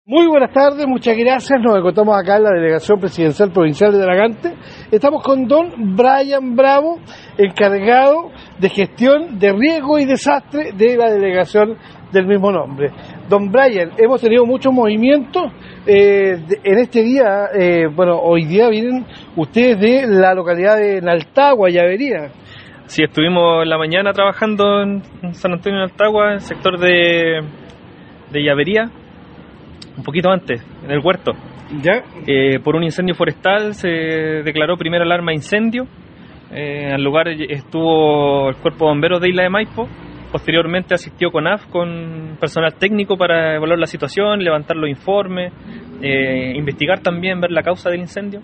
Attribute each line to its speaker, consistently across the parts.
Speaker 1: Muy buenas tardes, muchas gracias. Nos encontramos acá en la Delegación Presidencial Provincial de Talagante. Estamos con don Brian Bravo, encargado de gestión de riesgo y desastre de la delegación del mismo nombre. Don Brian, hemos tenido muchos movimientos en este día. Hoy día vienen ustedes de la localidad de Naltagua, Llavería.
Speaker 2: Sí, estuvimos en la mañana trabajando en San Antonio de Naltagua, en el sector de Llavería. Un poquito antes, en el huerto.
Speaker 1: ¿Ya?
Speaker 2: Por un incendio forestal se declaró primera alarma de incendio. Al lugar estuvo el Cuerpo de Bomberos de Isla de Maipo. Posteriormente asistió CONAF con personal técnico para evaluar la situación, levantar los informes, investigar también, ver la causa del incendio.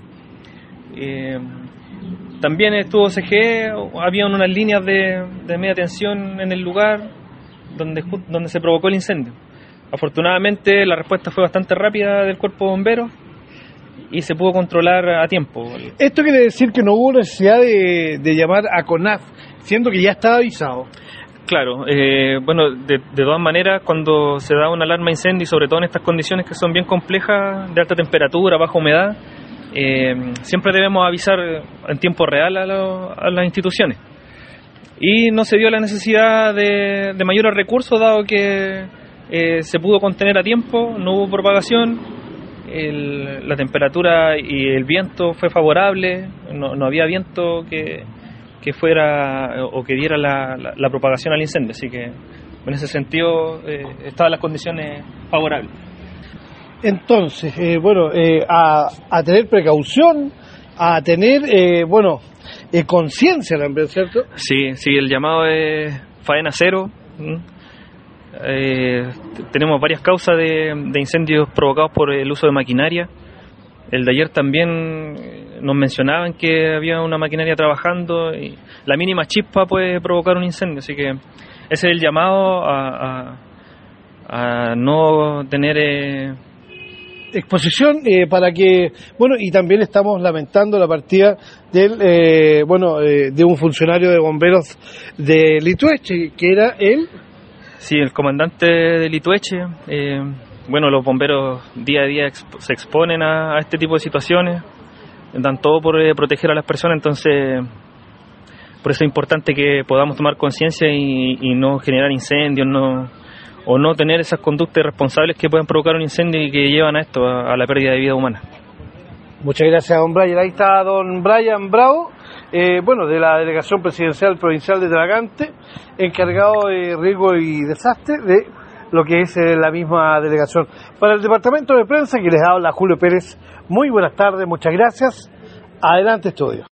Speaker 2: También estuvo CGE, había unas líneas de media tensión en el lugar donde se provocó el incendio. Afortunadamente la respuesta fue bastante rápida del Cuerpo de Bomberos y se pudo controlar a tiempo.
Speaker 1: Esto quiere decir que no hubo necesidad de llamar a CONAF, siendo que ya estaba avisado.
Speaker 2: Claro, de todas maneras, cuando se da una alarma de incendio, y sobre todo en estas condiciones que son bien complejas, de alta temperatura, baja humedad, siempre debemos avisar en tiempo real a las instituciones. Y no se dio la necesidad de mayores recursos, dado que se pudo contener a tiempo, no hubo propagación, la temperatura y el viento fue favorable, no había viento que fuera o que diera la propagación al incendio, así que en ese sentido estaban las condiciones favorables.
Speaker 1: Entonces, a tener precaución, a tener, conciencia también, ¿cierto?
Speaker 2: Sí, el llamado es faena cero. Tenemos varias causas de incendios provocados por el uso de maquinaria. El de ayer también nos mencionaban que había una maquinaria trabajando y la mínima chispa puede provocar un incendio, así que ese es el llamado a no tener
Speaker 1: exposición para que, y también estamos lamentando la partida de un funcionario de bomberos de Litueche, que era él.
Speaker 2: Sí, el comandante de Litueche. Los bomberos día a día se exponen a este tipo de situaciones, dan todo por proteger a las personas, entonces por eso es importante que podamos tomar conciencia y no generar incendios, o no tener esas conductas irresponsables que pueden provocar un incendio y que llevan a esto, a la pérdida de vida humana.
Speaker 1: Muchas gracias, don Brian. Ahí está don Brian Bravo, de la Delegación Presidencial Provincial de Talagante, encargado de riesgo y desastre de lo que es la misma delegación. Para el Departamento de Prensa, que les habla Julio Pérez, muy buenas tardes, muchas gracias. Adelante, estudio.